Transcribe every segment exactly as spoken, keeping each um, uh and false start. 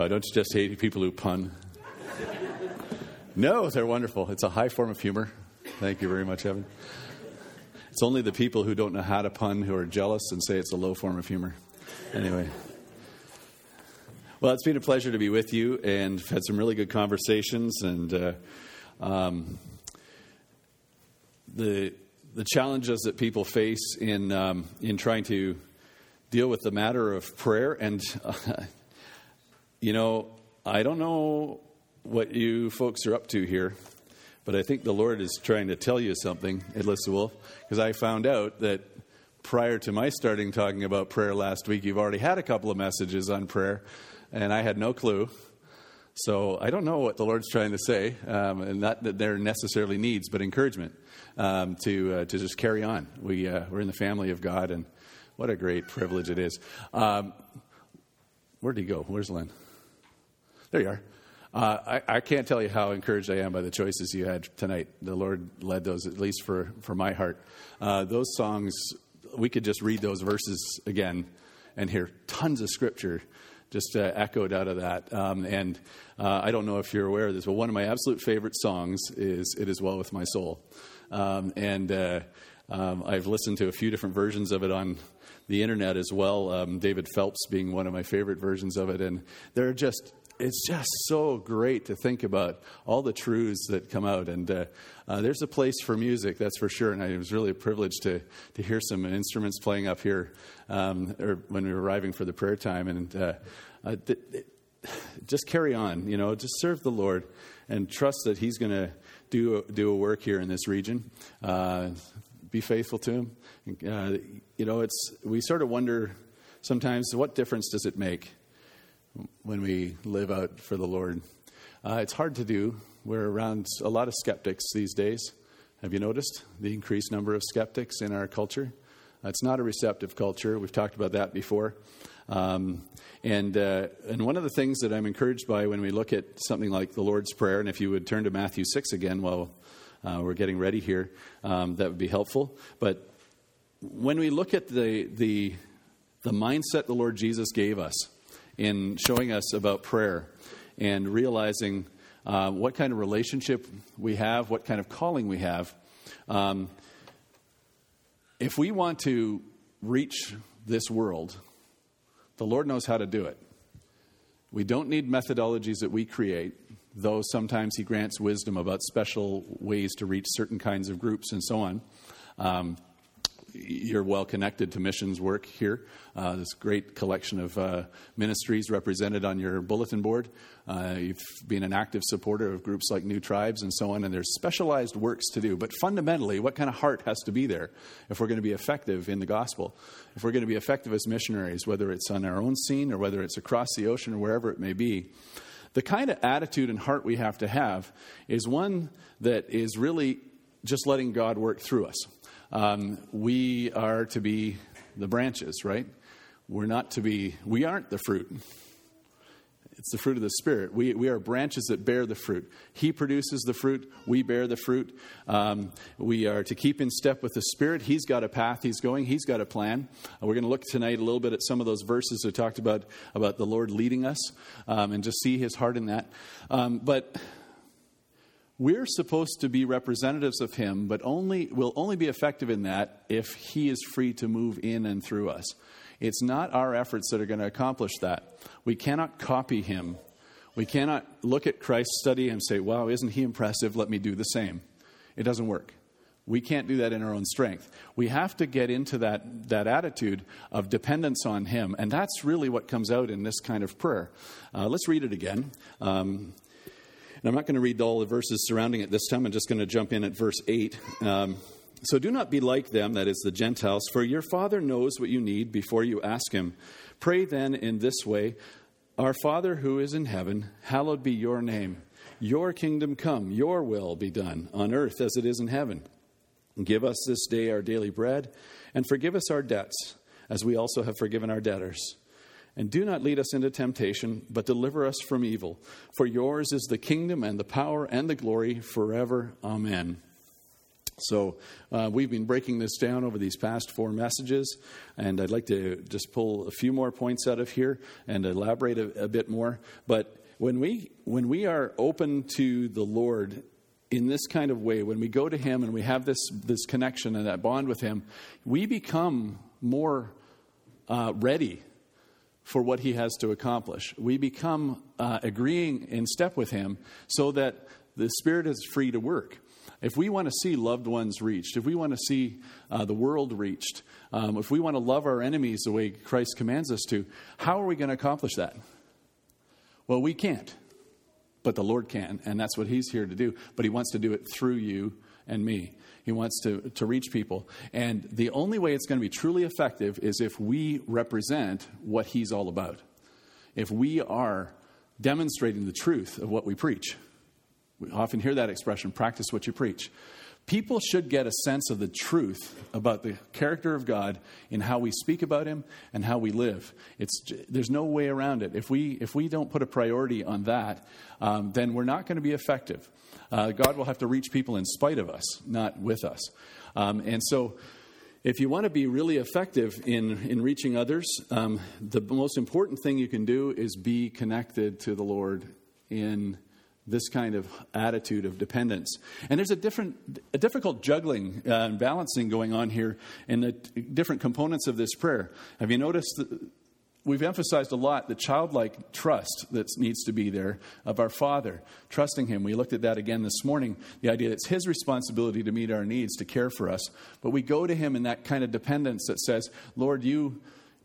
Uh, don't you just hate people who pun? No, they're wonderful. It's a high form of humor. Thank you very much, Evan. It's only the people who don't know how to pun who are jealous and say it's a low form of humor. Anyway. Well, it's been a pleasure to be with you, and I've had some really good conversations. And uh, um, the the challenges that people face in um, in trying to deal with the matter of prayer. And, uh, you know, I don't know what you folks are up to here, but I think the Lord is trying to tell you something, Alyssa Wolf, because I found out that prior to my starting talking about prayer last week, you've already had a couple of messages on prayer, and I had no clue. So I don't know what the Lord's trying to say, um, and not that they're necessarily needs, but encouragement um, to uh, to just carry on. We, uh, we're in the family of God, and what a great privilege it is. Um, where'd he go? Where's Len? There you are. Uh, I, I can't tell you how encouraged I am by the choices you had tonight. The Lord led those, at least for, for my heart. Uh, those songs, we could just read those verses again and hear tons of scripture just uh, echoed out of that. Um, and uh, I don't know if you're aware of this, but one of my absolute favorite songs is It Is Well With My Soul. Um, and uh, um, I've listened to a few different versions of it on the internet as well, um, David Phelps being one of my favorite versions of it. And they're just, it's just so great to think about all the truths that come out. And uh, uh, there's a place for music, that's for sure. And I was really privileged to to hear some instruments playing up here um, or when we were arriving for the prayer time. And uh, uh, th- th- just carry on, you know, just serve the Lord and trust that He's going to do a, do a work here in this region. Uh, be faithful to Him. Uh, you know, it's we sort of wonder sometimes, what difference does it make when we live out for the Lord? Uh, it's hard to do. We're around a lot of skeptics these days. Have you noticed the increased number of skeptics in our culture? Uh, it's not a receptive culture. We've talked about that before. Um, and uh, and one of the things that I'm encouraged by when we look at something like the Lord's Prayer, and if you would turn to Matthew six again while uh, we're getting ready here, um, that would be helpful. But when we look at the the the mindset the Lord Jesus gave us in showing us about prayer and realizing uh, what kind of relationship we have, what kind of calling we have, um, if we want to reach this world, the Lord knows how to do it. We don't need methodologies that we create, though sometimes He grants wisdom about special ways to reach certain kinds of groups and so on. Um, You're well connected to missions work here. Uh, this great collection of uh, ministries represented on your bulletin board. Uh, you've been an active supporter of groups like New Tribes and so on, and there's specialized works to do. But fundamentally, what kind of heart has to be there if we're going to be effective in the gospel? If we're going to be effective as missionaries, whether it's on our own scene or whether it's across the ocean or wherever it may be, the kind of attitude and heart we have to have is one that is really just letting God work through us. Um, we are to be the branches, right? We're not to be, we aren't the fruit. It's the fruit of the Spirit. We we are branches that bear the fruit. He produces the fruit. We bear the fruit. Um, we are to keep in step with the Spirit. He's got a path He's going. He's got a plan. Uh, we're going to look tonight a little bit at some of those verses that talked about, about the Lord leading us um, and just see His heart in that. Um, but we're supposed to be representatives of Him, but only will only be effective in that if He is free to move in and through us. It's not our efforts that are going to accomplish that. We cannot copy Him. We cannot look at Christ's study and say, wow, isn't He impressive? Let me do the same. It doesn't work. We can't do that in our own strength. We have to get into that, that attitude of dependence on Him. And that's really what comes out in this kind of prayer. Uh, let's read it again. Um, and I'm not going to read all the verses surrounding it this time. I'm just going to jump in at verse eight. Um, so do not be like them, that is the Gentiles, for your Father knows what you need before you ask Him. Pray then in this way, Our Father who is in heaven, hallowed be your name. Your kingdom come, your will be done on earth as it is in heaven. Give us this day our daily bread, and forgive us our debts, as we also have forgiven our debtors. And do not lead us into temptation, but deliver us from evil. For yours is the kingdom and the power and the glory forever. Amen. So uh, we've been breaking this down over these past four messages, and I'd like to just pull a few more points out of here and elaborate a, a bit more. But when we when we are open to the Lord in this kind of way, when we go to Him and we have this this connection and that bond with Him, we become more uh, ready for what He has to accomplish. We become uh, agreeing in step with Him so that the Spirit is free to work. If we want to see loved ones reached, if we want to see uh, the world reached, um, if we want to love our enemies the way Christ commands us to, how are we going to accomplish that? Well, we can't, but the Lord can, and that's what He's here to do. But He wants to do it through you and me. He wants to, to reach people. And the only way it's going to be truly effective is if we represent what He's all about. If we are demonstrating the truth of what we preach. We often hear that expression, practice what you preach. People should get a sense of the truth about the character of God in how we speak about Him and how we live. It's there's no way around it. If we if we don't put a priority on that, um, then we're not going to be effective. Uh, God will have to reach people in spite of us, not with us. Um, and so, if you want to be really effective in in reaching others, um, the most important thing you can do is be connected to the Lord in this kind of attitude of dependence. And there's a different, a difficult juggling uh, and balancing going on here in the t- different components of this prayer. Have you noticed that we've emphasized a lot the childlike trust that needs to be there of our Father, trusting Him. We looked at that again this morning, the idea that it's His responsibility to meet our needs, to care for us. But we go to Him in that kind of dependence that says, Lord, you...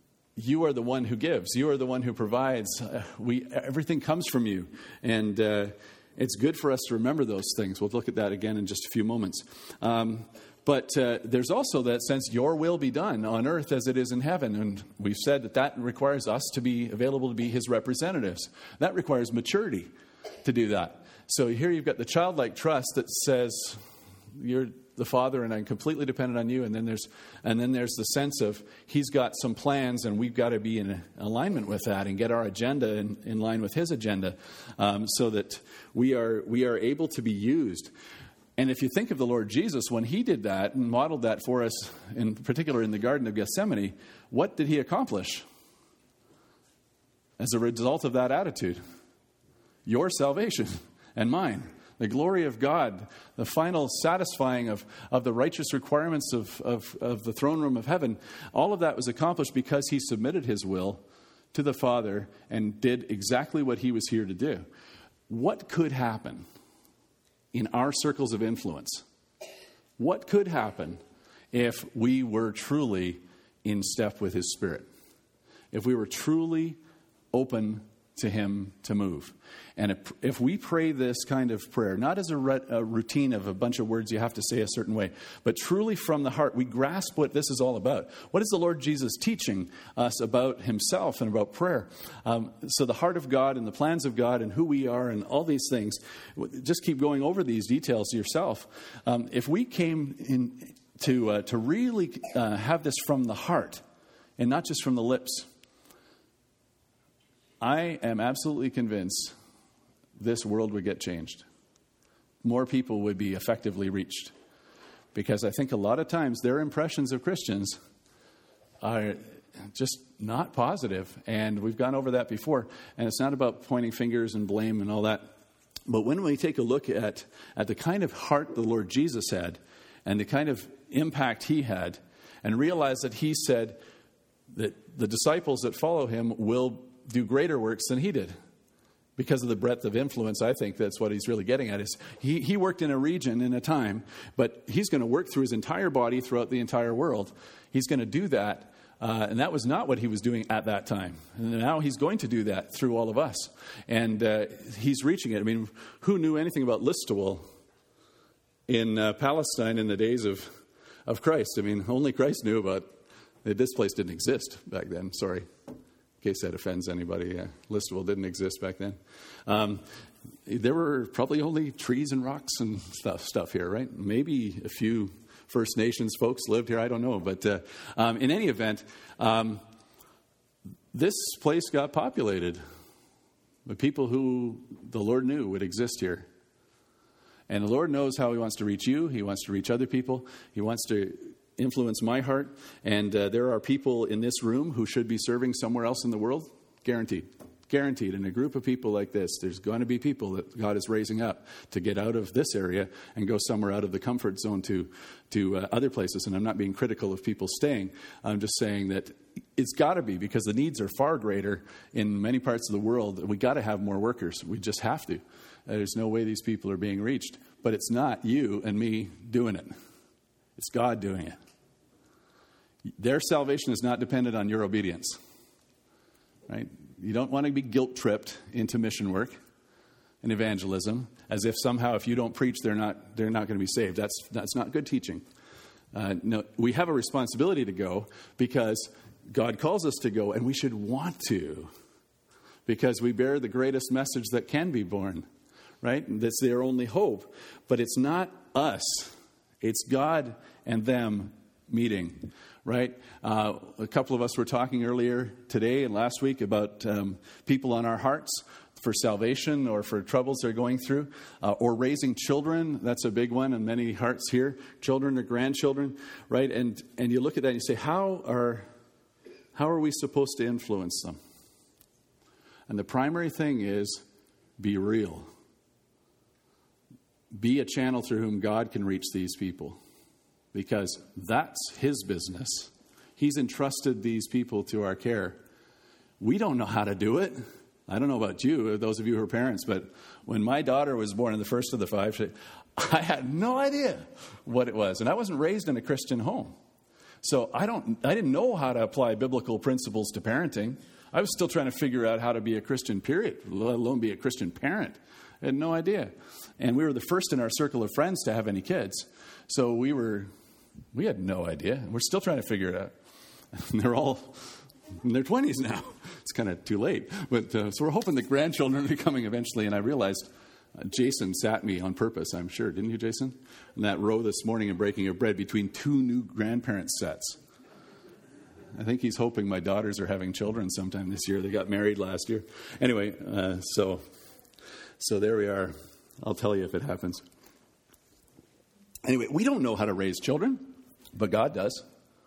You are the one who gives. You are the one who provides. Uh, we everything comes from you. And uh, it's good for us to remember those things. We'll look at that again in just a few moments. Um, but uh, there's also that sense, your will be done on earth as it is in heaven. And we've said that that requires us to be available to be His representatives. That requires maturity to do that. So here you've got the childlike trust that says, you're the Father, and I'm completely dependent on you. And then there's and then there's the sense of He's got some plans, and we've got to be in alignment with that and get our agenda in, in line with His agenda, um, so that we are we are able to be used. And if you think of the Lord Jesus, when He did that and modeled that for us, in particular in the Garden of Gethsemane, what did He accomplish as a result of that attitude? Your salvation and mine. The glory of God, the final satisfying of, of the righteous requirements of, of, of the throne room of heaven, all of that was accomplished because He submitted His will to the Father and did exactly what He was here to do. What could happen in our circles of influence? What could happen if we were truly in step with His Spirit? If we were truly open to Him to move. And if, if we pray this kind of prayer, not as a, re, a routine of a bunch of words you have to say a certain way, but truly from the heart, we grasp what this is all about. What is the Lord Jesus teaching us about Himself and about prayer? Um, so the heart of God and the plans of God and who we are and all these things, just keep going over these details yourself. Um, if we came in to, uh, to really uh, have this from the heart and not just from the lips, I am absolutely convinced this world would get changed. More people would be effectively reached. Because I think a lot of times their impressions of Christians are just not positive. And we've gone over that before. And it's not about pointing fingers and blame and all that. But when we take a look at, at the kind of heart the Lord Jesus had and the kind of impact He had, and realize that He said that the disciples that follow Him will do greater works than He did. Because of the breadth of influence, I think that's what He's really getting at. Is he, he worked in a region, in a time, but He's going to work through His entire body throughout the entire world. He's going to do that, uh, and that was not what He was doing at that time. And now He's going to do that through all of us. And uh, He's reaching it. I mean, who knew anything about Listowel in uh, Palestine in the days of, of Christ? I mean, only Christ knew about it. This place didn't exist back then, sorry. In case that offends anybody, uh, Listowel didn't exist back then. Um, there were probably only trees and rocks and stuff stuff here, right? Maybe a few First Nations folks lived here, I don't know. But uh, um, in any event, um, this place got populated with people who the Lord knew would exist here. And the Lord knows how he wants to reach you. He wants to reach other people. He wants to influence my heart. And uh, there are people in this room who should be serving somewhere else in the world. Guaranteed. Guaranteed. In a group of people like this, there's going to be people that God is raising up to get out of this area and go somewhere out of the comfort zone to, to uh, other places. And I'm not being critical of people staying. I'm just saying that it's got to be, because the needs are far greater in many parts of the world. We got to have more workers. We just have to. There's no way these people are being reached. But it's not you and me doing it. It's God doing it. Their salvation is not dependent on your obedience. Right? You don't want to be guilt-tripped into mission work and evangelism, as if somehow if you don't preach, they're not they're not going to be saved. That's that's not good teaching. Uh, no, we have a responsibility to go because God calls us to go, and we should want to, because we bear the greatest message that can be borne. Right? That's their only hope. But it's not us. It's God and them meeting. Right? Uh, a couple of us were talking earlier today and last week about um, people on our hearts for salvation or for troubles they're going through, uh, or raising children. That's a big one in many hearts here. Children or grandchildren. Right? And and you look at that and you say, how are how are we supposed to influence them? And the primary thing is be real. Be a channel through whom God can reach these people, because that's his business. He's entrusted these people to our care. We don't know how to do it. I don't know about you, those of you who are parents, but when my daughter was born, in the first of the five, she, I had no idea what it was. And I wasn't raised in a Christian home. So I don't, I didn't know how to apply biblical principles to parenting. I was still trying to figure out how to be a Christian, period, let alone be a Christian parent. I had no idea. And we were the first in our circle of friends to have any kids. So we were, we had no idea. We're still trying to figure it out. And they're all in their twenties now. It's kind of too late. But uh, so we're hoping the grandchildren will be coming eventually. And I realized uh, Jason sat me on purpose, I'm sure. Didn't you, Jason? In that row this morning and breaking of bread between two new grandparent sets. I think he's hoping my daughters are having children sometime this year. They got married last year. Anyway, uh, so... So there we are. I'll tell you if it happens. Anyway, we don't know how to raise children, but God does.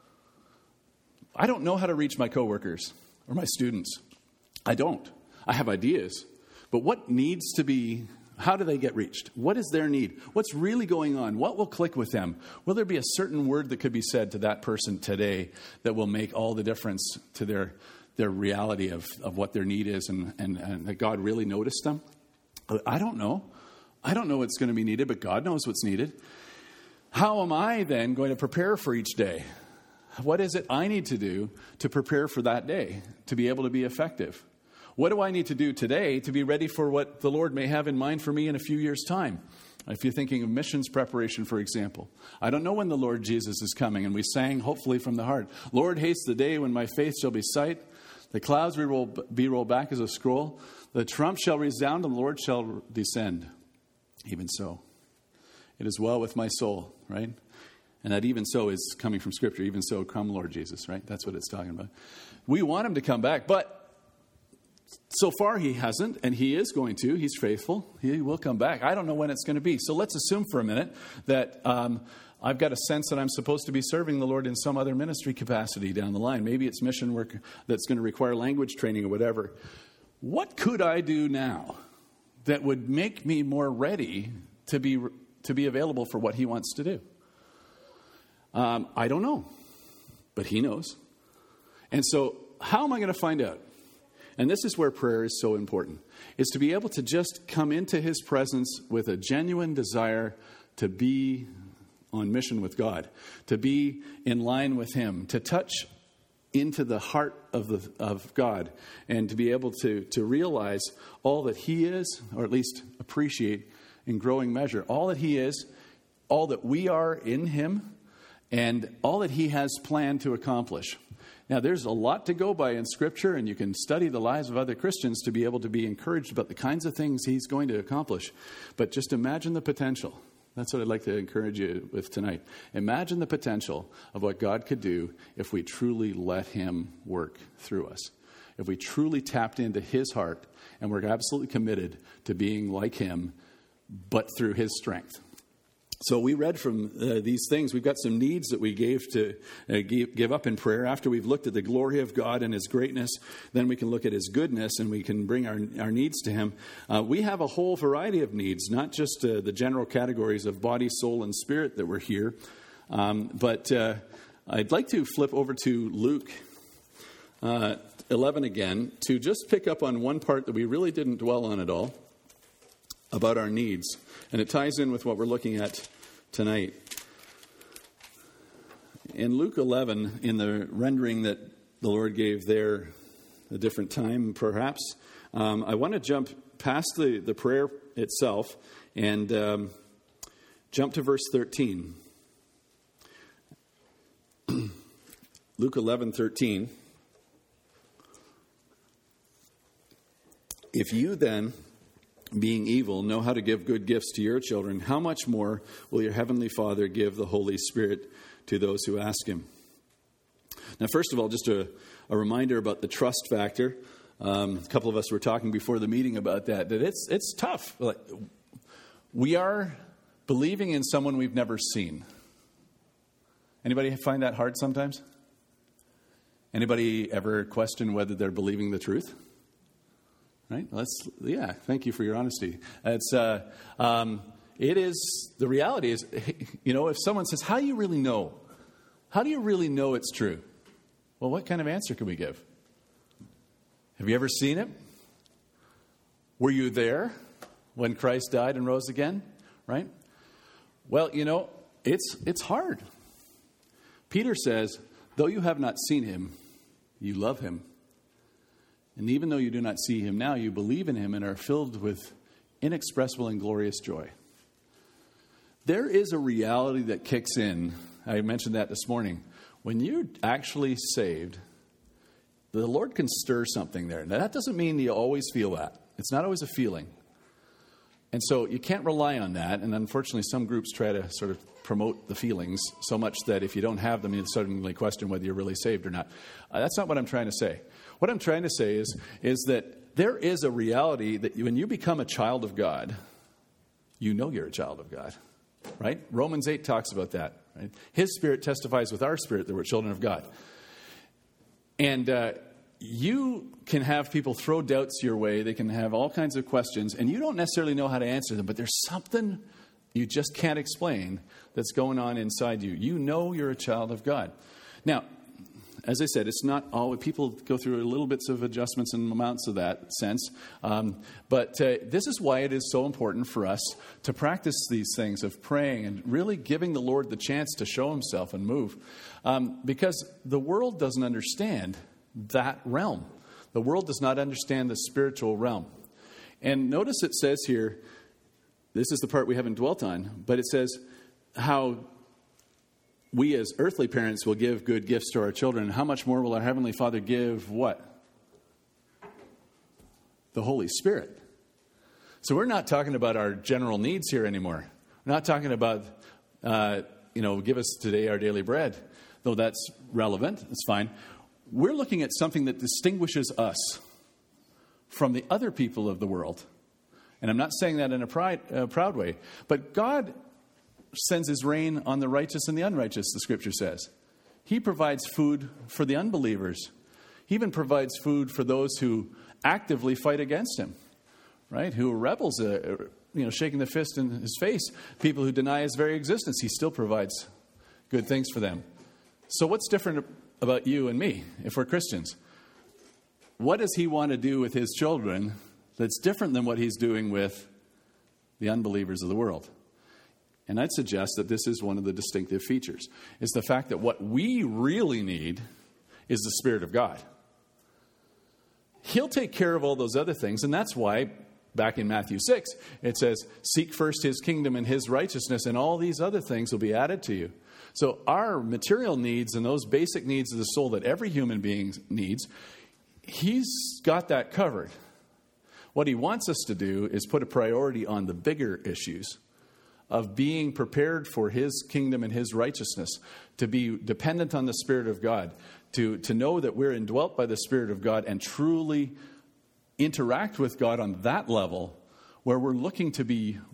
I don't know how to reach my coworkers or my students. I don't. I have ideas. But what needs to be, how do they get reached? What is their need? What's really going on? What will click with them? Will there be a certain word that could be said to that person today that will make all the difference to their their reality of, of what their need is, and, and, and that God really noticed them? I don't know. I don't know what's going to be needed, but God knows what's needed. How am I then going to prepare for each day? What is it I need to do to prepare for that day, to be able to be effective? What do I need to do today to be ready for what the Lord may have in mind for me in a few years' time? If you're thinking of missions preparation, for example. I don't know when the Lord Jesus is coming, and we sang, hopefully from the heart, Lord, haste the day when my faith shall be sight. The clouds will roll, be rolled back as a scroll. The trump shall resound, and the Lord shall descend. Even so. It is well with my soul, right? And that even so is coming from Scripture. Even so, come, Lord Jesus, right? That's what it's talking about. We want him to come back, but so far he hasn't, and he is going to. He's faithful. He will come back. I don't know when it's going to be. So let's assume for a minute that um, I've got a sense that I'm supposed to be serving the Lord in some other ministry capacity down the line. Maybe it's mission work that's going to require language training or whatever. What could I do now that would make me more ready to be to be available for what he wants to do? Um, I don't know, but he knows. And so how am I going to find out? And this is where prayer is so important, is to be able to just come into his presence with a genuine desire to be on mission with God, to be in line with him, to touch into the heart of the of God, and to be able to, to realize all that he is, or at least appreciate in growing measure, all that he is, all that we are in him, and all that he has planned to accomplish. Now, there's a lot to go by in Scripture, and you can study the lives of other Christians to be able to be encouraged about the kinds of things he's going to accomplish. But just imagine the potential. That's what I'd like to encourage you with tonight. Imagine the potential of what God could do if we truly let him work through us. If we truly tapped into his heart and we're absolutely committed to being like him, but through his strength. So we read from uh, these things. We've got some needs that we gave to uh, give, give up in prayer. After we've looked at the glory of God and his greatness, then we can look at his goodness and we can bring our, our needs to him. Uh, we have a whole variety of needs, not just uh, the general categories of body, soul, and spirit that were here. Um, but uh, I'd like to flip over to Luke uh, eleven again to just pick up on one part that we really didn't dwell on at all, about our needs. And it ties in with what we're looking at tonight. In Luke eleven, in the rendering that the Lord gave there, a different time perhaps, um, I want to jump past the, the prayer itself and um, jump to verse thirteen. Luke eleven thirteen. If you then, being evil, know how to give good gifts to your children, how much more will your heavenly Father give the Holy Spirit to those who ask him? Now, first of all, just a, a reminder about the trust factor. Um, a couple of us were talking before the meeting about that, that it's it's tough. Like, we are believing in someone we've never seen. Anybody find that hard sometimes? Anybody ever question whether they're believing the truth? Right? Let's, yeah, thank you for your honesty. It's, uh, um, it is, the reality is, you know, if someone says, how do you really know? How do you really know it's true? Well, what kind of answer can we give? Have you ever seen it? Were you there when Christ died and rose again? Right? Well, you know, it's it's hard. Peter says, though you have not seen him, you love him. And even though you do not see him now, you believe in him and are filled with inexpressible and glorious joy. There is a reality that kicks in. I mentioned that this morning. When you're actually saved, the Lord can stir something there. Now, that doesn't mean you always feel that. It's not always a feeling. And so you can't rely on that. And unfortunately, some groups try to sort of promote the feelings so much that if you don't have them, you suddenly question whether you're really saved or not. Uh, that's not what I'm trying to say. What I'm trying to say is, is that there is a reality that when you become a child of God, you know you're a child of God, right? Romans eight talks about that. Right? His Spirit testifies with our spirit that we're children of God. And uh, you can have people throw doubts your way. They can have all kinds of questions, and you don't necessarily know how to answer them, but there's something you just can't explain that's going on inside you. You know you're a child of God. Now, as I said, it's not all. People go through little bits of adjustments and amounts of that sense. Um, but uh, this is why it is so important for us to practice these things of praying and really giving the Lord the chance to show himself and move. Um, because the world doesn't understand that realm. The world does not understand the spiritual realm. And notice it says here, this is the part we haven't dwelt on, but it says how we as earthly parents will give good gifts to our children. How much more will our Heavenly Father give what? The Holy Spirit. So we're not talking about our general needs here anymore. We're not talking about, uh, you know, give us today our daily bread, though that's relevant. It's fine. We're looking at something that distinguishes us from the other people of the world. And I'm not saying that in a pride, uh, proud way, but God sends his rain on the righteous and the unrighteous, the scripture says. He provides food for the unbelievers. He even provides food for those who actively fight against him, right? Who are rebels, uh, you know, shaking the fist in his face. People who deny his very existence, he still provides good things for them. So what's different about you and me if we're Christians? What does he want to do with his children that's different than what he's doing with the unbelievers of the world? And I'd suggest that this is one of the distinctive features, is the fact that what we really need is the Spirit of God. He'll take care of all those other things, and that's why, back in Matthew six, it says, seek first his kingdom and his righteousness, and all these other things will be added to you. So our material needs and those basic needs of the soul that every human being needs, he's got that covered. What he wants us to do is put a priority on the bigger issues of being prepared for his kingdom and his righteousness, to be dependent on the Spirit of God, to, to know that we're indwelt by the Spirit of God and truly interact with God on that level where we're looking to be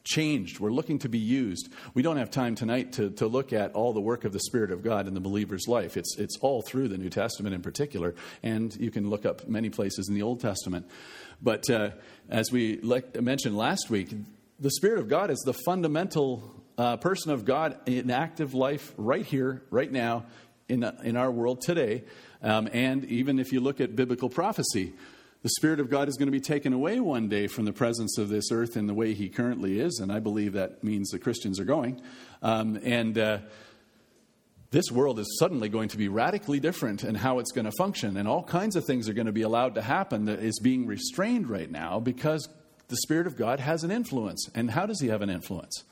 changed. We're looking to be used. We don't have time tonight to, to look at all the work of the Spirit of God in the believer's life. It's, it's all through the New Testament in particular, and you can look up many places in the Old Testament. But uh, as we like, mentioned last week, the Spirit of God is the fundamental uh, person of God in active life right here, right now, in, in our world today. Um, and even if you look at biblical prophecy, the Spirit of God is going to be taken away one day from the presence of this earth in the way he currently is, and I believe that means the Christians are going. Um, and uh, this world is suddenly going to be radically different in how it's going to function, and all kinds of things are going to be allowed to happen that is being restrained right now because the Spirit of God has an influence. And how does he have an influence?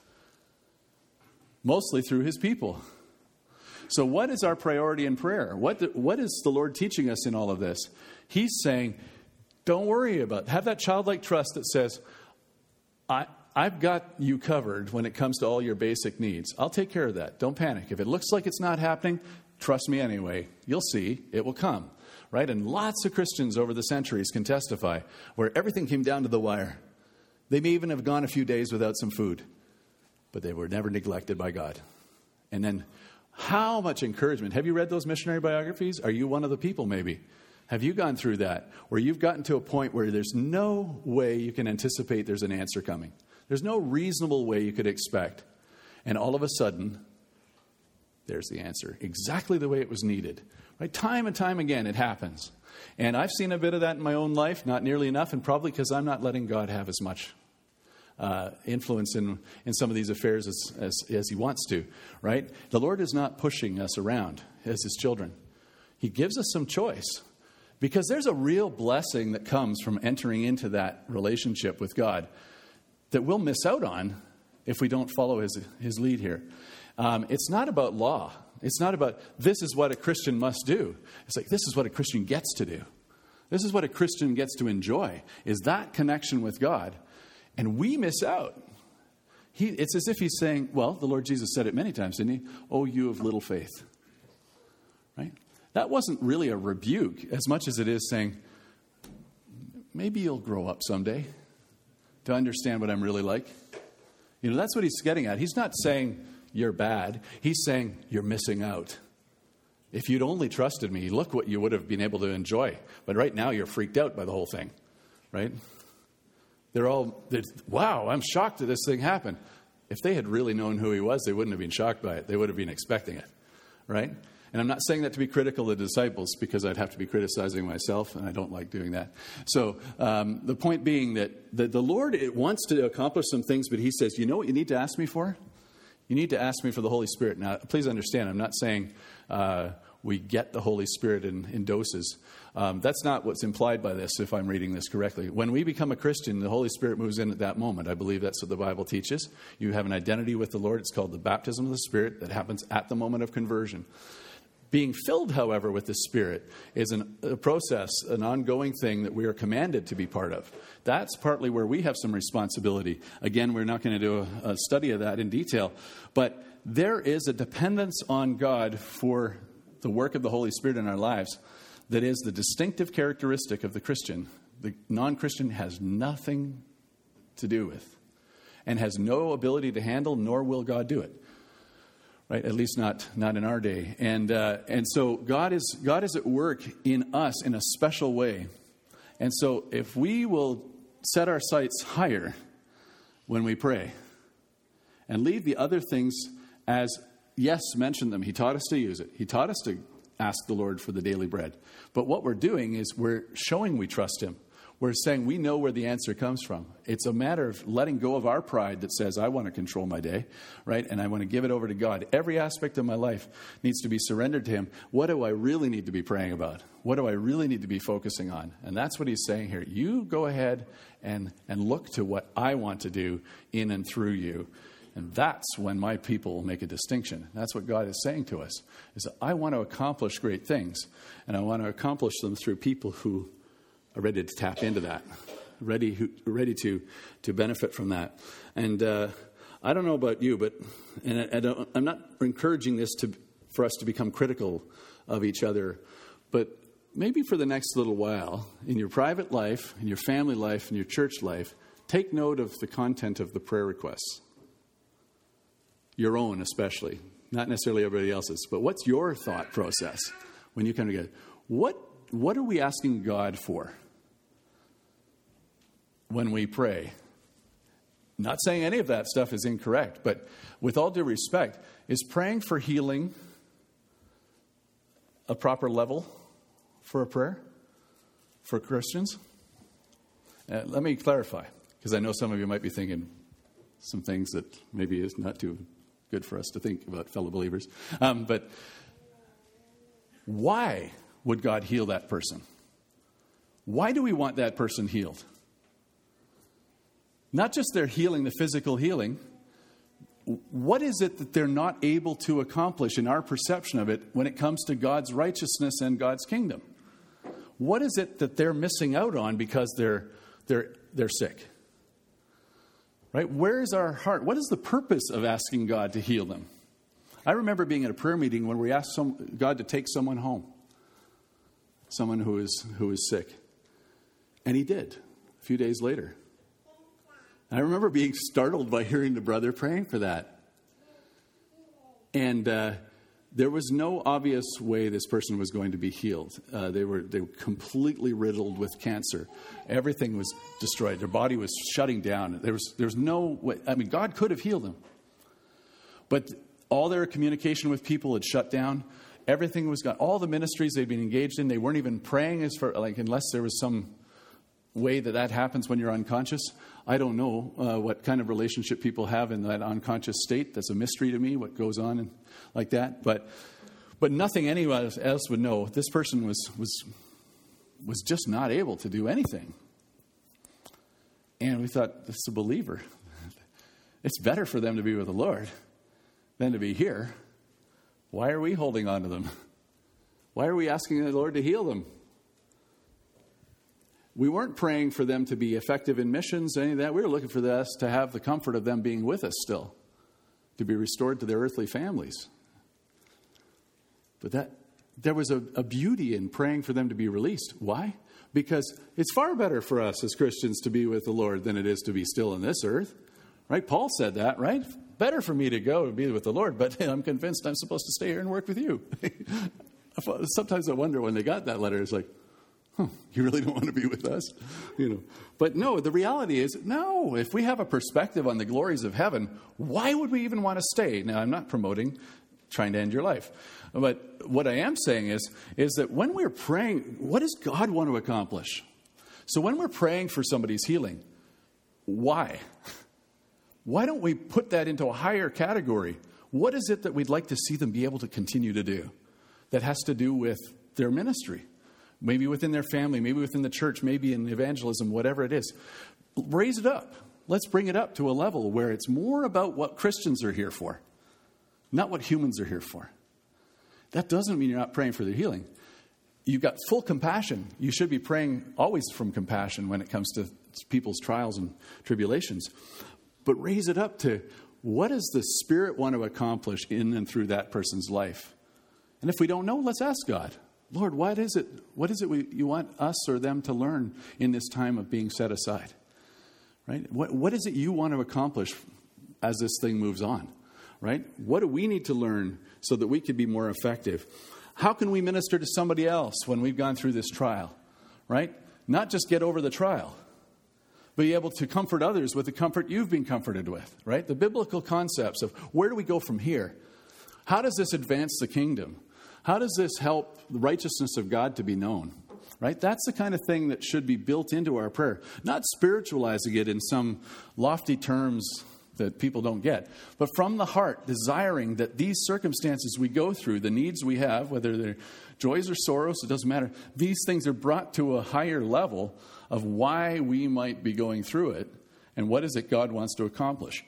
Mostly through his people. So what is our priority in prayer? What, the, what is the Lord teaching us in all of this? He's saying, don't worry about it. Have that childlike trust that says, I, I've got you covered when it comes to all your basic needs. I'll take care of that. Don't panic. If it looks like it's not happening, trust me anyway. You'll see. It will come. Right? And lots of Christians over the centuries can testify where everything came down to the wire. They may even have gone a few days without some food, but they were never neglected by God. And then how much encouragement. Have you read those missionary biographies? Are you one of the people maybe? Have you gone through that where you've gotten to a point where there's no way you can anticipate there's an answer coming? There's no reasonable way you could expect. And all of a sudden, there's the answer. Exactly the way it was needed. Right? Time and time again, it happens. And I've seen a bit of that in my own life, not nearly enough, and probably because I'm not letting God have as much uh, influence in, in some of these affairs as, as, as he wants to. Right? The Lord is not pushing us around as his children. He gives us some choice. Because there's a real blessing that comes from entering into that relationship with God that we'll miss out on if we don't follow his, his lead here. Um, it's not about law. It's not about this is what a Christian must do. It's like this is what a Christian gets to do. This is what a Christian gets to enjoy, is that connection with God. And we miss out. He, it's as if he's saying, well, the Lord Jesus said it many times, didn't he? Oh, you of little faith. Right? That wasn't really a rebuke as much as it is saying, maybe you'll grow up someday to understand what I'm really like. You know, that's what he's getting at. He's not saying you're bad. He's saying you're missing out. If you'd only trusted me, look what you would have been able to enjoy. But right now you're freaked out by the whole thing, right? They're all, they're, wow, I'm shocked that this thing happened. If they had really known who he was, they wouldn't have been shocked by it. They would have been expecting it, right? And I'm not saying that to be critical of the disciples because I'd have to be criticizing myself, and I don't like doing that. So um, the point being that the, the Lord it wants to accomplish some things, but he says, you know what you need to ask me for? You need to ask me for the Holy Spirit. Now, please understand, I'm not saying uh, we get the Holy Spirit in, in doses. Um, that's not what's implied by this, if I'm reading this correctly. When we become a Christian, the Holy Spirit moves in at that moment. I believe that's what the Bible teaches. You have an identity with the Lord. It's called the baptism of the Spirit that happens at the moment of conversion. Being filled, however, with the Spirit is an, a process, an ongoing thing that we are commanded to be part of. That's partly where we have some responsibility. Again, we're not going to do a, a study of that in detail. But there is a dependence on God for the work of the Holy Spirit in our lives that is the distinctive characteristic of the Christian. The non-Christian has nothing to do with and has no ability to handle, nor will God do it. Right, at least not not in our day, and uh, and so God is God is at work in us in a special way, and so if we will set our sights higher when we pray, and leave the other things as yes, mention them. He taught us to use it. He taught us to ask the Lord for the daily bread. But what we're doing is we're showing we trust Him. We're saying we know where the answer comes from. It's a matter of letting go of our pride that says, I want to control my day, right? And I want to give it over to God. Every aspect of my life needs to be surrendered to Him. What do I really need to be praying about? What do I really need to be focusing on? And that's what He's saying here. You go ahead and, and look to what I want to do in and through you. And that's when my people will make a distinction. That's what God is saying to us, is that I want to accomplish great things. And I want to accomplish them through people who are ready to tap into that, ready who, ready to to benefit from that. And uh, I don't know about you, but and I, I don't, I'm not encouraging this to for us to become critical of each other, but maybe for the next little while, in your private life, in your family life, in your church life, take note of the content of the prayer requests. Your own especially, not necessarily everybody else's. But what's your thought process when you come together? What, what are we asking God for when we pray? Not saying any of that stuff is incorrect, but with all due respect, is praying for healing a proper level for a prayer for Christians? Uh, let me clarify, because I know some of you might be thinking some things that maybe is not too good for us to think about fellow believers. Um, but why would God heal that person? Why do we want that person healed? Not just their healing, the physical healing. What is it that they're not able to accomplish in our perception of it when it comes to God's righteousness and God's kingdom? What is it that they're missing out on because they're they're they're sick? Right? Where is our heart? What is the purpose of asking God to heal them? I remember being at a prayer meeting when we asked some, God to take someone home, someone who is who is sick, and He did. A few days later. I remember being startled by hearing the brother praying for that. And uh, there was no obvious way this person was going to be healed. Uh, they were they were completely riddled with cancer. Everything was destroyed. Their body was shutting down. There was there was no way. I mean, God could have healed them. But all their communication with people had shut down. Everything was gone. All the ministries they'd been engaged in, they weren't even praying as for, like, unless there was some way that that happens when you're unconscious. I don't know uh, what kind of relationship people have in that unconscious state. That's a mystery to me, what goes on and like that. But but nothing anyone else would know. This person was was was just not able to do anything. And we thought, this is a believer. It's better for them to be with the Lord than to be here. Why are we holding on to them? Why are we asking the Lord to heal them? We weren't praying for them to be effective in missions, any of that. We were looking for us to have the comfort of them being with us still, to be restored to their earthly families. But that there was a, a beauty in praying for them to be released. Why? Because it's far better for us as Christians to be with the Lord than it is to be still on this earth. Right? Paul said that, right? Better for me to go and be with the Lord, but I'm convinced I'm supposed to stay here and work with you. Sometimes I wonder when they got that letter, it's like, huh, you really don't want to be with us? You know. But no, the reality is, no, if we have a perspective on the glories of heaven, why would we even want to stay? Now, I'm not promoting trying to end your life. But what I am saying is, is that when we're praying, what does God want to accomplish? So when we're praying for somebody's healing, why? Why don't we put that into a higher category? What is it that we'd like to see them be able to continue to do that has to do with their ministry? Maybe within their family, maybe within the church, maybe in evangelism, whatever it is. Raise it up. Let's bring it up to a level where it's more about what Christians are here for, not what humans are here for. That doesn't mean you're not praying for their healing. You've got full compassion. You should be praying always from compassion when it comes to people's trials and tribulations. But raise it up to, what does the Spirit want to accomplish in and through that person's life? And if we don't know, let's ask God. Lord, what is it? What is it we, you want us or them to learn in this time of being set aside? Right? What, what is it you want to accomplish as this thing moves on? Right? What do we need to learn so that we could be more effective? How can we minister to somebody else when we've gone through this trial? Right? Not just get over the trial, but be able to comfort others with the comfort you've been comforted with. Right? The biblical concepts of where do we go from here? How does this advance the kingdom? How does this help the righteousness of God to be known? Right? That's the kind of thing that should be built into our prayer. Not spiritualizing it in some lofty terms that people don't get, but from the heart, desiring that these circumstances we go through, the needs we have, whether they're joys or sorrows, it doesn't matter. These things are brought to a higher level of why we might be going through it and what is it God wants to accomplish.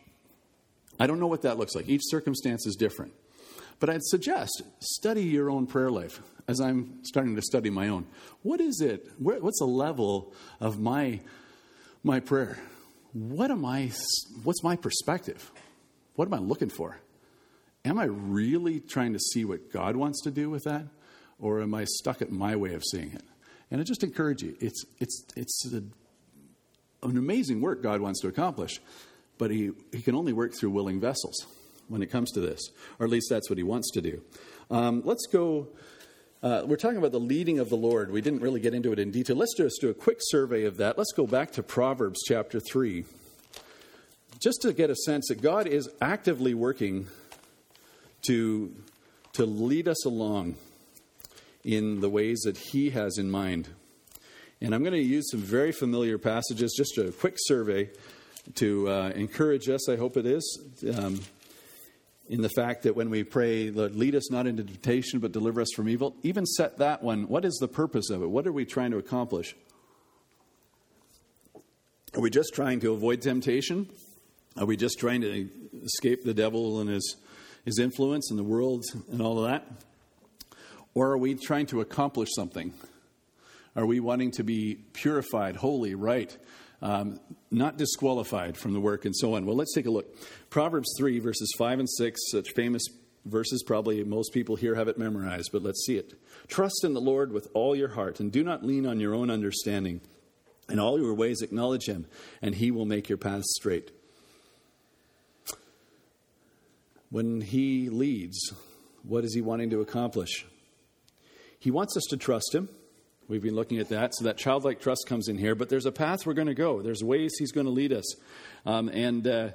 I don't know what that looks like. Each circumstance is different. But I'd suggest study your own prayer life as I'm starting to study my own. What is it? What's the level of my my prayer? What am I? What's my perspective? What am I looking for? Am I really trying to see what God wants to do with that, or am I stuck at my way of seeing it? And I just encourage you. It's it's it's a, an amazing work God wants to accomplish, but he, he can only work through willing vessels when it comes to this, or at least that's what he wants to do. Um, let's go, uh, we're talking about the leading of the Lord. We didn't really get into it in detail. Let's just do a quick survey of that. Let's go back to Proverbs chapter three, just to get a sense that God is actively working to, to lead us along in the ways that he has in mind. And I'm going to use some very familiar passages, just a quick survey to uh, encourage us, I hope it is, um, in the fact that when we pray, Lord, lead us not into temptation, but deliver us from evil, even set that one. What is the purpose of it? What are we trying to accomplish? Are we just trying to avoid temptation? Are we just trying to escape the devil and his, his influence in the world and all of that? Or are we trying to accomplish something? Are we wanting to be purified, holy, right, um, not disqualified from the work and so on? Well, let's take a look. Proverbs three, verses five and six, such famous verses, probably most people here have it memorized, but let's see it. Trust in the Lord with all your heart, and do not lean on your own understanding. In all your ways acknowledge him, and he will make your paths straight. When he leads, what is he wanting to accomplish? He wants us to trust him. We've been looking at that. So that childlike trust comes in here. But there's a path we're going to go. There's ways he's going to lead us. Um, and uh,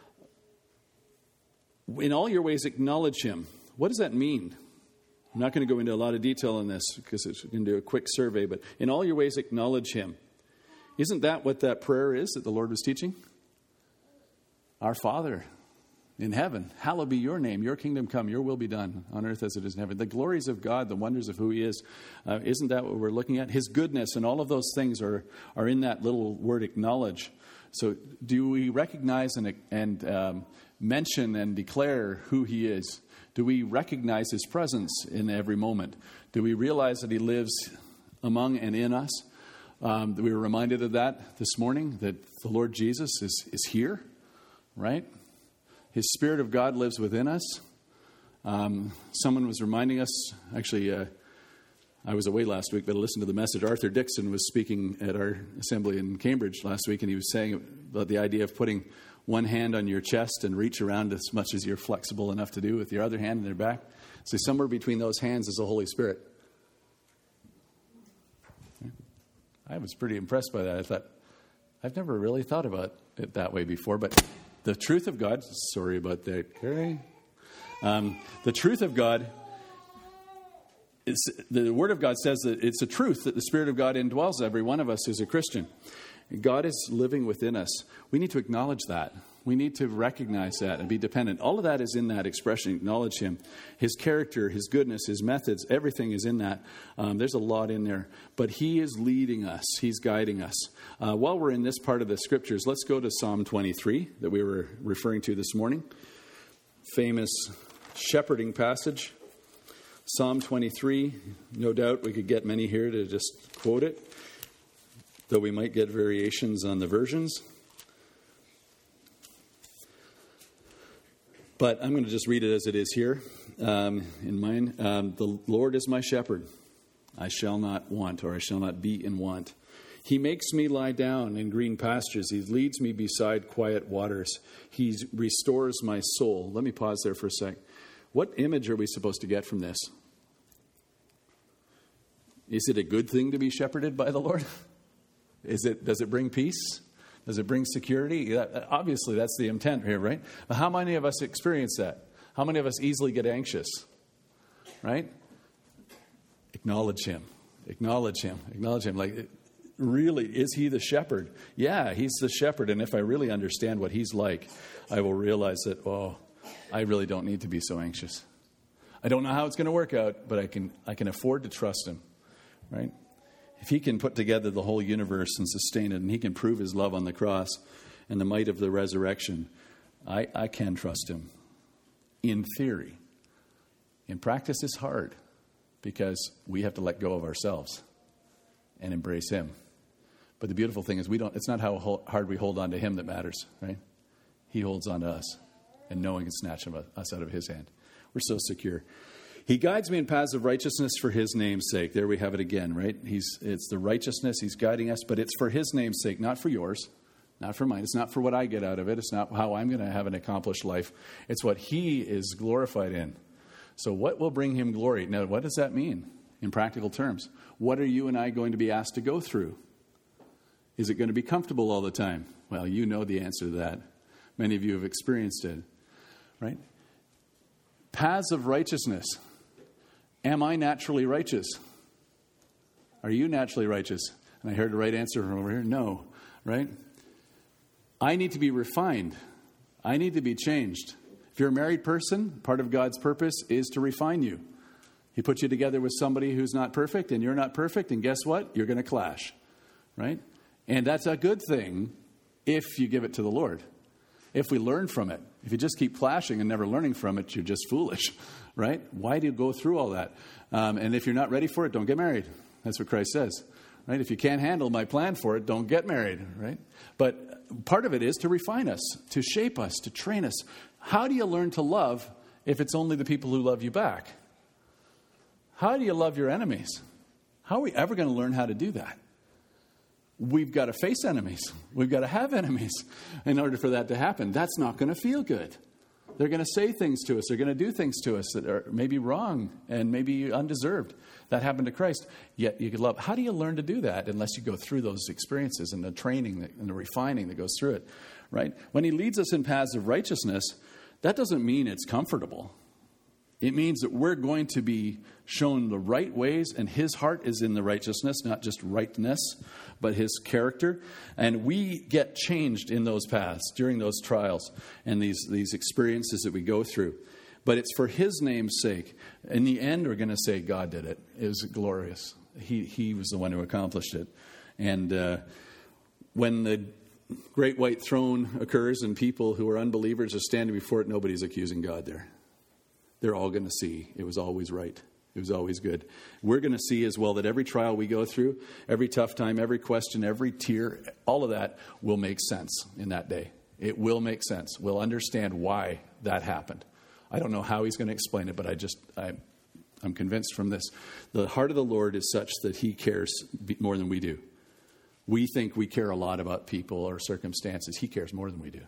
in all your ways, acknowledge him. What does that mean? I'm not going to go into a lot of detail on this because it's going to do a quick survey. But in all your ways, acknowledge him. Isn't that what that prayer is that the Lord was teaching? Our Father in heaven, hallowed be your name, your kingdom come, your will be done on earth as it is in heaven. The glories of God, the wonders of who he is, uh, isn't that what we're looking at? His goodness and all of those things are, are in that little word acknowledge. So do we recognize and, and um, mention and declare who he is? Do we recognize his presence in every moment? Do we realize that he lives among and in us? Um, we were reminded of that this morning, that the Lord Jesus is, is here, right? His Spirit of God lives within us. Um, someone was reminding us, actually, uh, I was away last week, but I listened to the message. Arthur Dixon was speaking at our assembly in Cambridge last week, and he was saying about the idea of putting one hand on your chest and reach around as much as you're flexible enough to do with your other hand in their back. So somewhere between those hands is the Holy Spirit. I was pretty impressed by that. I thought, I've never really thought about it that way before, but the truth of God, sorry about that, Carrie. Um, the truth of God, is, the Word of God says that it's a truth that the Spirit of God indwells every one of us who's a Christian. God is living within us. We need to acknowledge that. We need to recognize that and be dependent. All of that is in that expression, acknowledge him. His character, his goodness, his methods, everything is in that. Um, there's a lot in there. But he is leading us. He's guiding us. Uh, while we're in this part of the scriptures, let's go to Psalm twenty-three that we were referring to this morning. Famous shepherding passage. Psalm twenty-three. No doubt we could get many here to just quote it, though we might get variations on the versions. But I'm going to just read it as it is here um, in mine. Um, the Lord is my shepherd. I shall not want, or I shall not be in want. He makes me lie down in green pastures. He leads me beside quiet waters. He restores my soul. Let me pause there for a sec. What image are we supposed to get from this? Is it a good thing to be shepherded by the Lord? Is it? Does it bring peace? Does it bring security? That, obviously, that's the intent here, right? But how many of us experience that? How many of us easily get anxious? Right? Acknowledge him. Acknowledge him. Acknowledge him. Like, really, is he the shepherd? Yeah, he's the shepherd. And if I really understand what he's like, I will realize that, oh, I really don't need to be so anxious. I don't know how it's going to work out, but I can I can afford to trust him, right? If he can put together the whole universe and sustain it, and he can prove his love on the cross and the might of the resurrection, I, I can trust him. In theory. In practice, it's hard because we have to let go of ourselves and embrace him. But the beautiful thing is, we don't. It's not how hard we hold on to him that matters, right? He holds on to us, and no one can snatch us out of his hand. We're so secure. He guides me in paths of righteousness for his name's sake. There we have it again, right? He's it's the righteousness. He's guiding us, but it's for his name's sake, not for yours. Not for mine. It's not for what I get out of it. It's not how I'm going to have an accomplished life. It's what he is glorified in. So what will bring him glory? Now, what does that mean in practical terms? What are you and I going to be asked to go through? Is it going to be comfortable all the time? Well, you know the answer to that. Many of you have experienced it, right? Paths of righteousness. Am I naturally righteous? Are you naturally righteous? And I heard the right answer from over here. No, right? I need to be refined. I need to be changed. If you're a married person, part of God's purpose is to refine you. He puts you together with somebody who's not perfect, and you're not perfect, and guess what? You're going to clash, right? And that's a good thing if you give it to the Lord. If we learn from it. If you just keep clashing and never learning from it, you're just foolish, right? Why do you go through all that? Um, and if you're not ready for it, don't get married. That's what Christ says, right? If you can't handle my plan for it, don't get married, right? But part of it is to refine us, to shape us, to train us. How do you learn to love if it's only the people who love you back? How do you love your enemies? How are we ever going to learn how to do that? We've got to face enemies. We've got to have enemies in order for that to happen. That's not going to feel good. They're going to say things to us. They're going to do things to us that are maybe wrong and maybe undeserved. That happened to Christ. Yet you could love. How do you learn to do that unless you go through those experiences and the training that, and the refining that goes through it, right? When he leads us in paths of righteousness, that doesn't mean it's comfortable. It means that we're going to be shown the right ways, and his heart is in the righteousness, not just rightness, but his character. And we get changed in those paths during those trials and these, these experiences that we go through. But it's for his name's sake. In the end, we're going to say God did it. It was glorious. He, he was the one who accomplished it. And uh, when the great white throne occurs and people who are unbelievers are standing before it, nobody's accusing God there. They're all going to see it was always right. It was always good. We're going to see as well that every trial we go through, every tough time, every question, every tear, all of that will make sense in that day. It will make sense. We'll understand why that happened. I don't know how he's going to explain it, but I just, I, I'm convinced from this. The heart of the Lord is such that he cares more than we do. We think we care a lot about people or circumstances. He cares more than we do.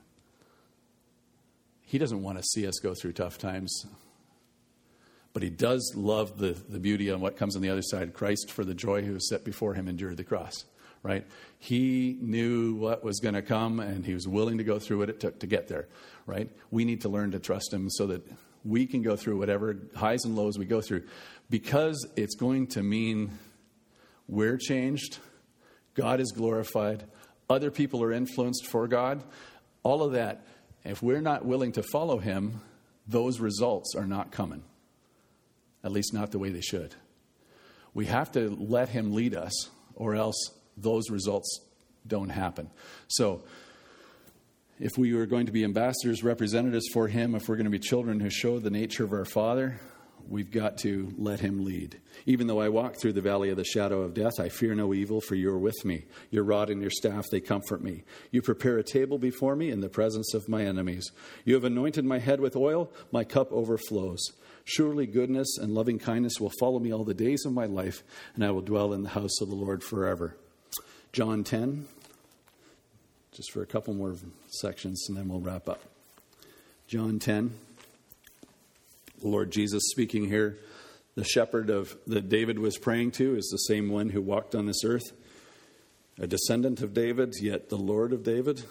He doesn't want to see us go through tough times. But he does love the, the beauty on what comes on the other side. Christ, for the joy who was set before him, endured the cross, right? He knew what was going to come, and he was willing to go through what it took to get there, right? We need to learn to trust him so that we can go through whatever highs and lows we go through, because it's going to mean we're changed, God is glorified, other people are influenced for God, all of that. If we're not willing to follow him, those results are not coming. At least not the way they should. We have to let him lead us, or else those results don't happen. So, if we are going to be ambassadors, representatives for him, if we're going to be children who show the nature of our Father, we've got to let him lead. Even though I walk through the valley of the shadow of death, I fear no evil, for you are with me. Your rod and your staff, they comfort me. You prepare a table before me in the presence of my enemies. You have anointed my head with oil, my cup overflows. Surely goodness and loving kindness will follow me all the days of my life, and I will dwell in the house of the Lord forever. John ten, just for a couple more sections, and then we'll wrap up. John ten, the Lord Jesus speaking here. The shepherd of that David was praying to is the same one who walked on this earth, a descendant of David, yet the Lord of David,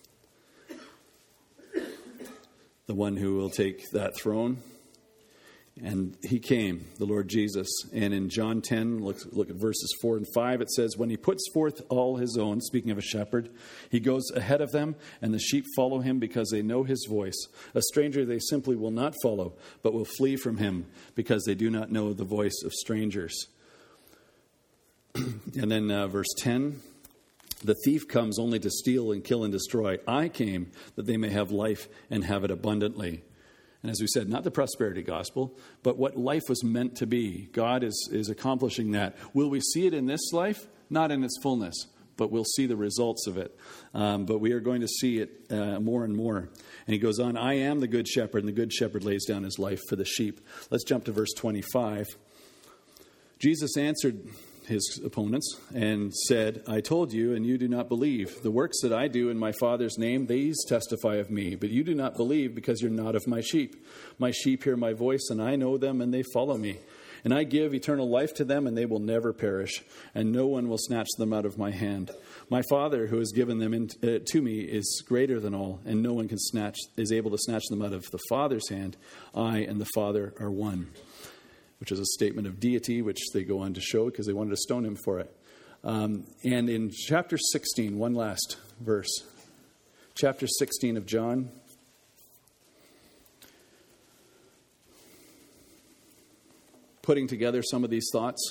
the one who will take that throne. And he came, the Lord Jesus. And in John ten, look, look at verses four and five, it says, when he puts forth all his own, speaking of a shepherd, he goes ahead of them, and the sheep follow him because they know his voice. A stranger they simply will not follow, but will flee from him because they do not know the voice of strangers. And then uh, verse ten, the thief comes only to steal and kill and destroy. I came that they may have life and have it abundantly. And as we said, not the prosperity gospel, but what life was meant to be. God is, is accomplishing that. Will we see it in this life? Not in its fullness, but we'll see the results of it. Um, but we are going to see it uh, more and more. And he goes on, I am the good shepherd, and the good shepherd lays down his life for the sheep. Let's jump to verse twenty-five. Jesus answered his opponents, and said, I told you, and you do not believe. The works that I do in my Father's name, these testify of me. But you do not believe because you're not of my sheep. My sheep hear my voice, and I know them, and they follow me. And I give eternal life to them, and they will never perish, and no one will snatch them out of my hand. My Father, who has given them in, uh, to me, is greater than all, and no one can snatch is able to snatch them out of the Father's hand. I and the Father are one. Which is a statement of deity, which they go on to show because they wanted to stone him for it. Um, and in chapter sixteen, one last verse. Chapter sixteen of John. Putting together some of these thoughts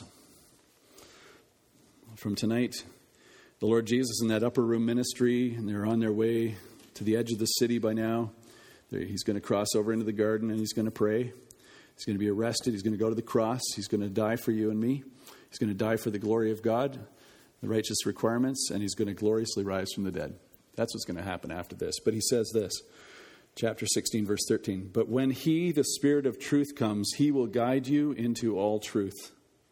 from tonight. The Lord Jesus in that upper room ministry, and they're on their way to the edge of the city by now. He's going to cross over into the garden and he's going to pray. He's going to be arrested. He's going to go to the cross. He's going to die for you and me. He's going to die for the glory of God, the righteous requirements, and he's going to gloriously rise from the dead. That's what's going to happen after this. But he says this, chapter sixteen, verse thirteen, but when he, the Spirit of truth, comes, he will guide you into all truth.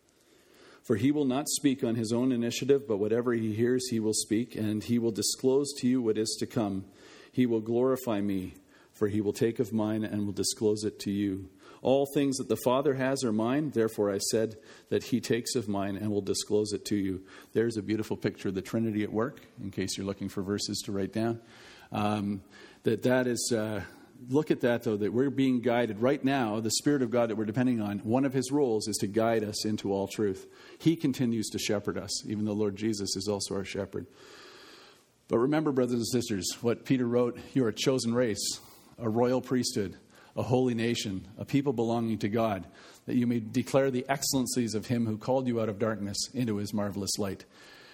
For he will not speak on his own initiative, but whatever he hears, he will speak, and he will disclose to you what is to come. He will glorify me, for he will take of mine and will disclose it to you. All things that the Father has are mine. Therefore I said that he takes of mine and will disclose it to you. There's a beautiful picture of the Trinity at work, in case you're looking for verses to write down. Um, that that is, uh, look at that, though, that we're being guided right now. The Spirit of God that we're depending on, one of his roles is to guide us into all truth. He continues to shepherd us, even though Lord Jesus is also our shepherd. But remember, brothers and sisters, what Peter wrote, you're a chosen race, a royal priesthood, a holy nation, a people belonging to God, that you may declare the excellencies of him who called you out of darkness into his marvelous light.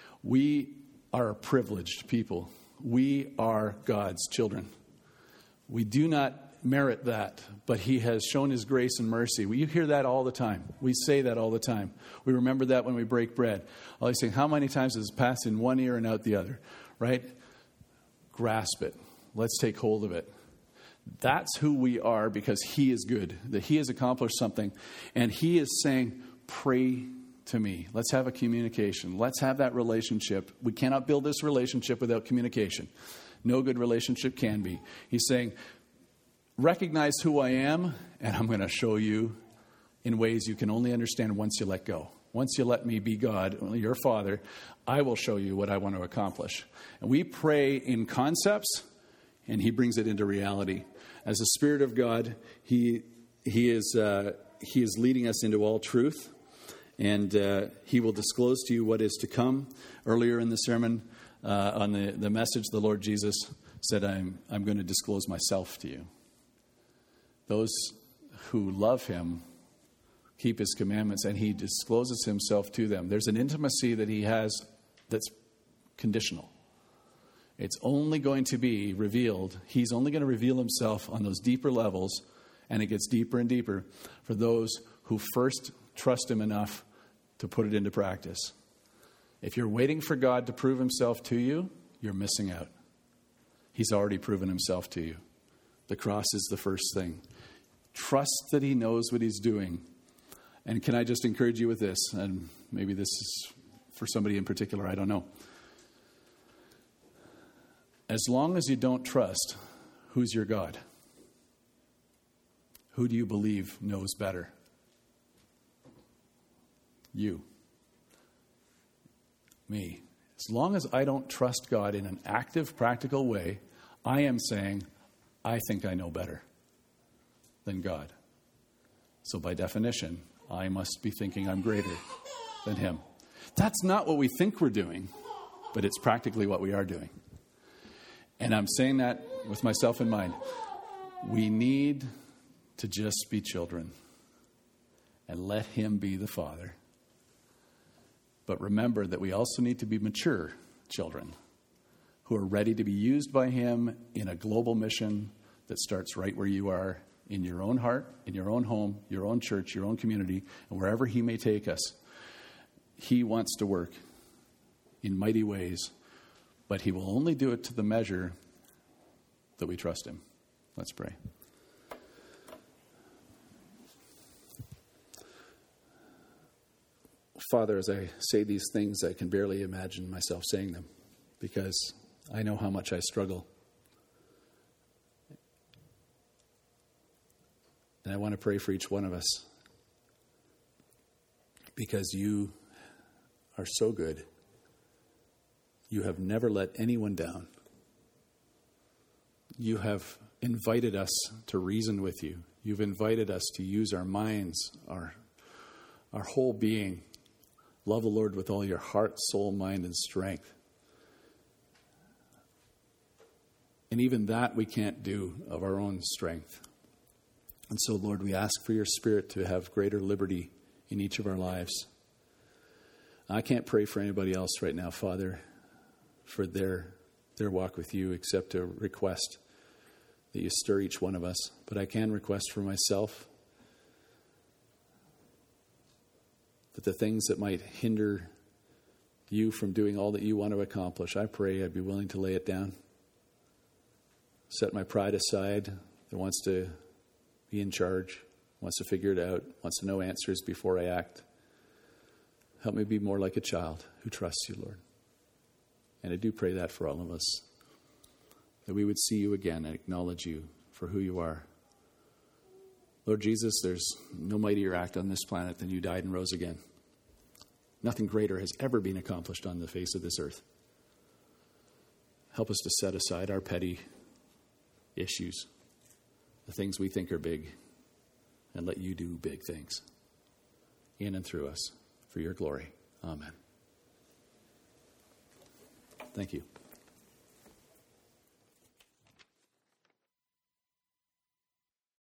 We are a privileged people. We are God's children. We do not merit that, but he has shown his grace and mercy. You hear that all the time. We say that all the time. We remember that when we break bread. Always saying, how many times does it pass in one ear and out the other? Right? Grasp it. Let's take hold of it. That's who we are because he is good, that he has accomplished something. And he is saying, pray to me. Let's have a communication. Let's have that relationship. We cannot build this relationship without communication. No good relationship can be. He's saying, recognize who I am, and I'm going to show you in ways you can only understand once you let go. Once you let me be God, your Father, I will show you what I want to accomplish. And we pray in concepts, and he brings it into reality. As the Spirit of God, he he is uh, he is leading us into all truth, and uh, he will disclose to you what is to come. Earlier in the sermon, uh, on the, the message, the Lord Jesus said, I'm, I'm going to disclose myself to you. Those who love him keep his commandments, and he discloses himself to them. There's an intimacy that he has that's conditional. It's only going to be revealed. He's only going to reveal himself on those deeper levels, and it gets deeper and deeper for those who first trust him enough to put it into practice. If you're waiting for God to prove himself to you, you're missing out. He's already proven himself to you. The cross is the first thing. Trust that he knows what he's doing. And can I just encourage you with this? And maybe this is for somebody in particular, I don't know. As long as you don't trust, who's your God? Who do you believe knows better? You. Me. As long as I don't trust God in an active, practical way, I am saying, I think I know better than God. So by definition, I must be thinking I'm greater than him. That's not what we think we're doing, but it's practically what we are doing. And I'm saying that with myself in mind. We need to just be children and let him be the Father. But remember that we also need to be mature children who are ready to be used by him in a global mission that starts right where you are, in your own heart, in your own home, your own church, your own community, and wherever he may take us. He wants to work in mighty ways, but he will only do it to the measure that we trust him. Let's pray. Father, as I say these things, I can barely imagine myself saying them because I know how much I struggle. And I want to pray for each one of us because you are so good. You have never let anyone down. You have invited us to reason with you. You've invited us to use our minds, our, our whole being. Love the Lord with all your heart, soul, mind, and strength. And even that we can't do of our own strength. And so, Lord, we ask for your Spirit to have greater liberty in each of our lives. I can't pray for anybody else right now, Father, for their their walk with you, except to request that you stir each one of us. But I can request for myself that the things that might hinder you from doing all that you want to accomplish, I pray I'd be willing to lay it down. Set my pride aside that wants to be in charge, wants to figure it out, wants to know answers before I act. Help me be more like a child who trusts you, Lord. And I do pray that for all of us, that we would see you again and acknowledge you for who you are. Lord Jesus, there's no mightier act on this planet than you died and rose again. Nothing greater has ever been accomplished on the face of this earth. Help us to set aside our petty issues, the things we think are big, and let you do big things in and through us for your glory. Amen. Thank you.